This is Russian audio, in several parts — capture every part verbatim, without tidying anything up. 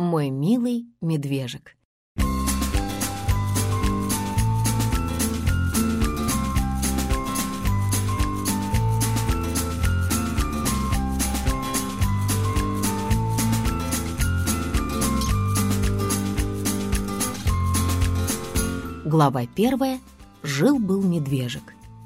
Мой милый медвежик. Глава первая. Жил-был медвежик.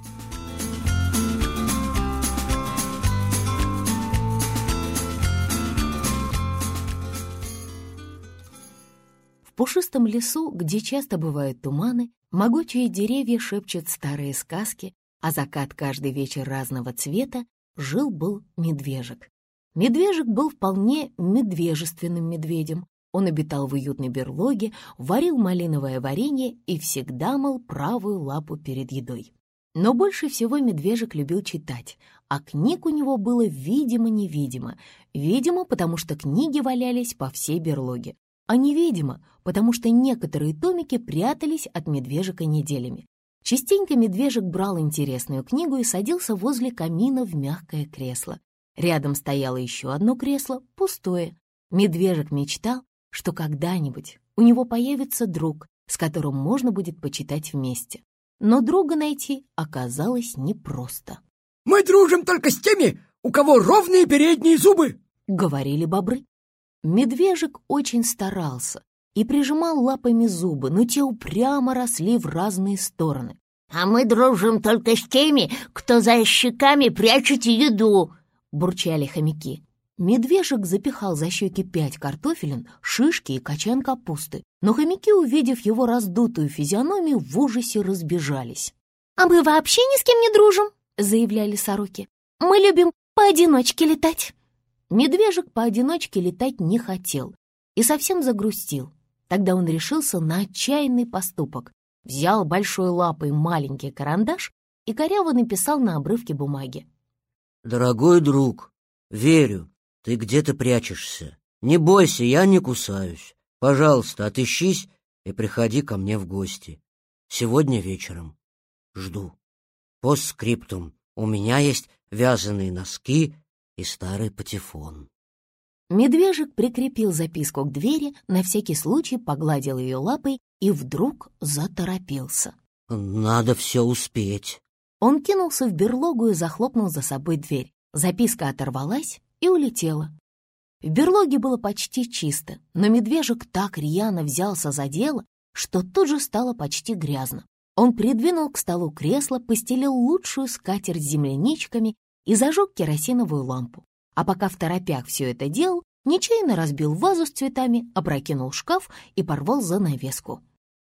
В пушистом лесу, где часто бывают туманы, могучие деревья шепчут старые сказки, а закат каждый вечер разного цвета, жил-был медвежик. Медвежик был вполне медвежественным медведем. Он обитал в уютной берлоге, варил малиновое варенье и всегда мыл правую лапу перед едой. Но больше всего медвежик любил читать, а книг у него было видимо-невидимо. Видимо, потому что книги валялись по всей берлоге, а невидимо, потому что некоторые томики прятались от медвежика неделями. Частенько медвежик брал интересную книгу и садился возле камина в мягкое кресло. Рядом стояло еще одно кресло, пустое. Медвежик мечтал, что когда-нибудь у него появится друг, с которым можно будет почитать вместе. Но друга найти оказалось непросто. «Мы дружим только с теми, у кого ровные передние зубы», — говорили бобры. Медвежик очень старался и прижимал лапами зубы, но те упрямо росли в разные стороны. «А мы дружим только с теми, кто за щеками прячет еду», — бурчали хомяки. Медвежик запихал за щеки пять картофелин, шишки и качан капусты, но хомяки, увидев его раздутую физиономию, в ужасе разбежались. «А мы вообще ни с кем не дружим», — заявляли сороки. «Мы любим поодиночке летать». Медвежик поодиночке летать не хотел и совсем загрустил. Тогда он решился на отчаянный поступок. Взял большой лапой маленький карандаш и коряво написал на обрывке бумаги: «Дорогой друг, верю, ты где-то прячешься. Не бойся, я не кусаюсь. Пожалуйста, отыщись и приходи ко мне в гости. Сегодня вечером. Жду. Постскриптум. У меня есть вязаные носки и старый патефон». Медвежик прикрепил записку к двери, на всякий случай погладил ее лапой и вдруг заторопился. «Надо все успеть». Он кинулся в берлогу и захлопнул за собой дверь. Записка оторвалась и улетела. В берлоге было почти чисто, но медвежик так рьяно взялся за дело, что тут же стало почти грязно. Он придвинул к столу кресло, постелил лучшую скатерть с земляничками и зажег керосиновую лампу. А пока второпях все это делал, нечаянно разбил вазу с цветами, опрокинул шкаф и порвал занавеску.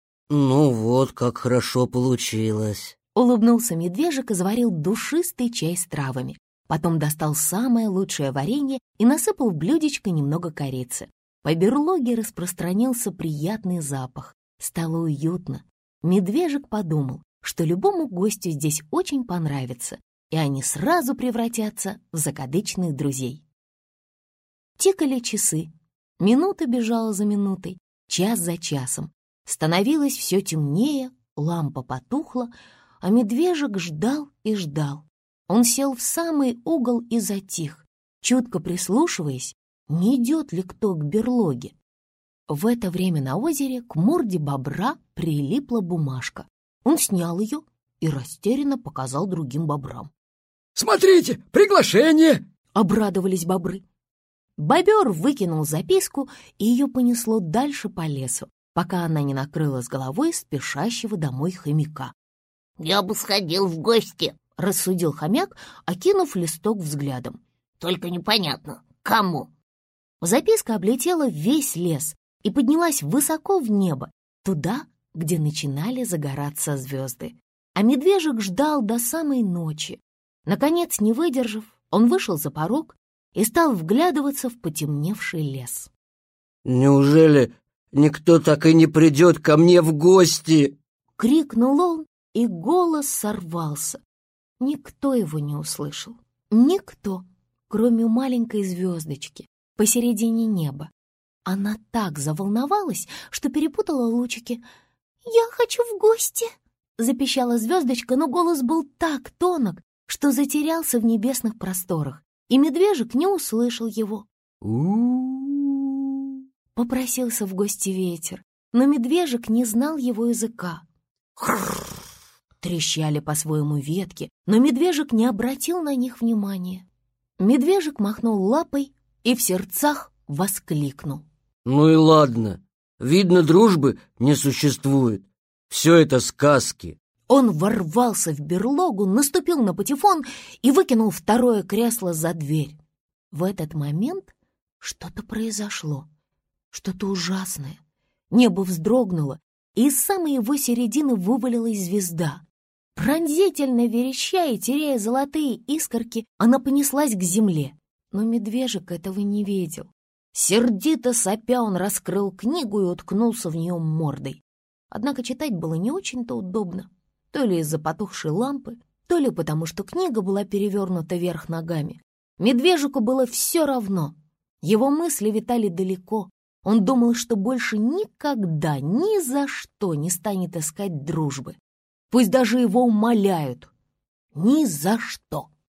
«Ну вот, как хорошо получилось!» Улыбнулся медвежик и заварил душистый чай с травами. Потом достал самое лучшее варенье и насыпал в блюдечко немного корицы. По берлоге распространился приятный запах. Стало уютно. Медвежик подумал, что любому гостю здесь очень понравится, и они сразу превратятся в закадычных друзей. Тикали часы. Минута бежала за минутой, час за часом. Становилось все темнее, лампа потухла, а медвежик ждал и ждал. Он сел в самый угол и затих, чутко прислушиваясь, не идет ли кто к берлоге. В это время на озере к морде бобра прилипла бумажка. Он снял ее и растерянно показал другим бобрам. «Смотрите, приглашение!» — обрадовались бобры. Бобер выкинул записку, и ее понесло дальше по лесу, пока она не накрыла с головой спешащего домой хомяка. «Я бы сходил в гости», — рассудил хомяк, окинув листок взглядом. «Только непонятно, кому?» Записка облетела весь лес и поднялась высоко в небо, туда, где начинали загораться звезды. А медвежик ждал до самой ночи. Наконец, не выдержав, он вышел за порог и стал вглядываться в потемневший лес. «Неужели никто так и не придет ко мне в гости?» — крикнул он, и голос сорвался. Никто его не услышал. Никто, кроме маленькой звездочки посередине неба. Она так заволновалась, что перепутала лучики. «Я хочу в гости!» — запищала звездочка, но голос был так тонок, что затерялся в небесных просторах, и медвежик не услышал его. «У-у-у!» попросился в гости ветер, но медвежик не знал его языка. Трещали по-своему ветки, но медвежик не обратил на них внимания. Медвежик махнул лапой и в сердцах воскликнул: «Ну и ладно, видно, дружбы не существует. Все это сказки». Он ворвался в берлогу, наступил на патефон и выкинул второе кресло за дверь. В этот момент что-то произошло, что-то ужасное. Небо вздрогнуло, и из самой его середины вывалилась звезда. Пронзительно вереща и теряя золотые искорки, она понеслась к земле. Но медвежик этого не видел. Сердито сопя, он раскрыл книгу и уткнулся в нее мордой. Однако читать было не очень-то удобно. То ли из-за потухшей лампы, то ли потому, что книга была перевернута вверх ногами. Медвежику было все равно. Его мысли витали далеко. Он думал, что больше никогда, ни за что не станет искать дружбы. Пусть даже его умоляют. Ни за что.